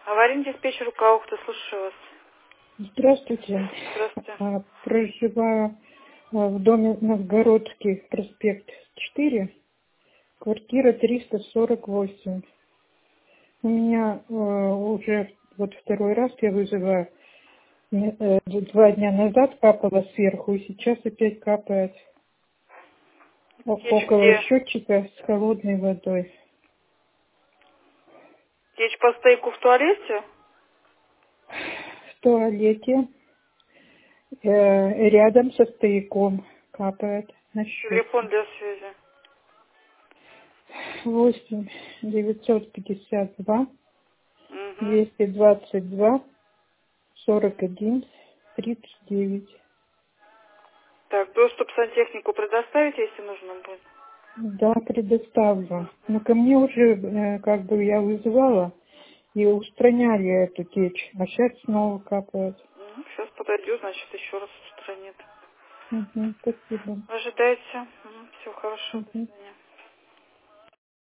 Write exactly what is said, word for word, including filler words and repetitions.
Аварийный диспетчер Укаухта, слушаю вас. Здравствуйте. Здравствуйте. А, Проживаю а, в доме Новгородский, проспект четыре, квартира триста сорок восемь. У меня э, уже вот второй раз я вызываю. Мне, э, два дня назад капало сверху, и сейчас опять капает о- Течь около где? счетчика с холодной водой. Течь по стейку в туалете? В туалете э, рядом со стояком капает на Телефон щетку. для связи. восемь девятьсот пятьдесят два Угу. двести двадцать два сорок один тридцать девять. Так, доступ в сантехнику предоставить, если нужно будет? Да, предоставлю. Но ко мне уже, э, как бы, я вызывала и устраняли эту течь, а сейчас снова капает. Ну, сейчас подойдет, значит, еще раз устранит. Угу, спасибо. Ожидайте. Всего хорошего. До Угу. свидания.